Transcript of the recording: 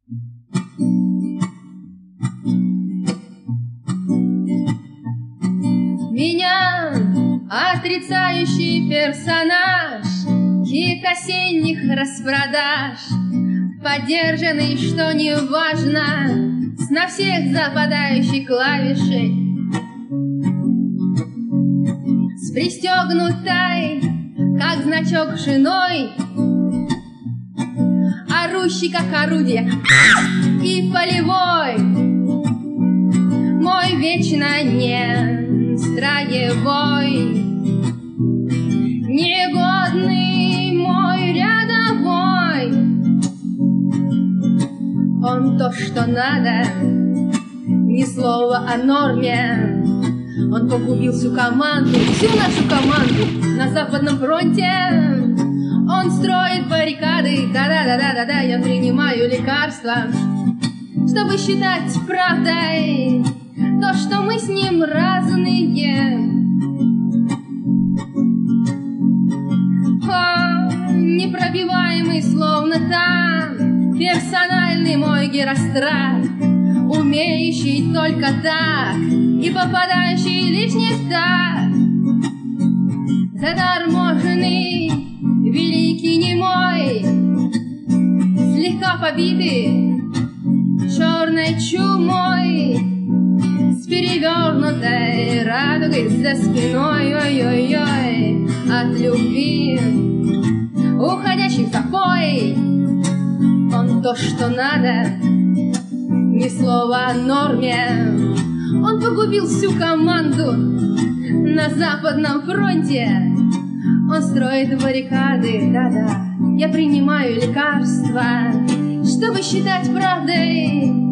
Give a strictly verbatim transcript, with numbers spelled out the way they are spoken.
Меня отрицающий персонаж их осенних распродаж, подержанный, что не важно, с на всех западающей клавишей, с пристегнутой, как значок, женой, орущий, как орудие, и полевой, мой вечно не строевой, негодный мой рядовой. Он то, что надо, ни слова о норме. Он погубил всю команду, всю нашу команду на Западном фронте. Он строит баррикады, да-да-да-да-да, я принимаю лекарства, чтобы считать правдой то, что мы с ним разные. О, непробиваемый, словно там, персональный мой Герострат, умеющий только так и попадающий лишь не так. Заторможенный, великий немой, слегка побитый черной чумой, с перевернутой радугой за спиной, ой-ой-ой, от любви, уходящих в запой. Он то, что надо, ни слова о норме. Он погубил всю команду на Западном фронте. Он строит баррикады, да-да, я принимаю лекарства, чтобы считать правдой